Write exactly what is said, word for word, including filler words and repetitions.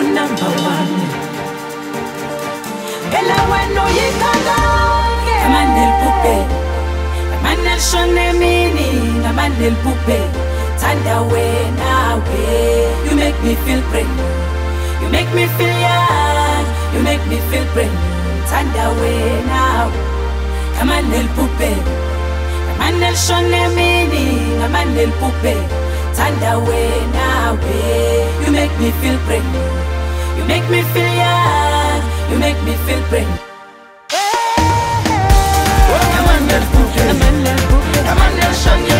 I'm number one. Ela weno yikagake. Amanel pupe, amanel shone mini, amanel pupe. Tanda we now way. You make me feel brand new. You make me feel young. You make me feel brand new. Tanda we now. Amanel pupe, amanel shone mini, amanel pupe. Tanda we now way. You make me feel brand new. You make me feel young. You make me feel brand new. Amanel pupe, amanel pupe, amanel shone.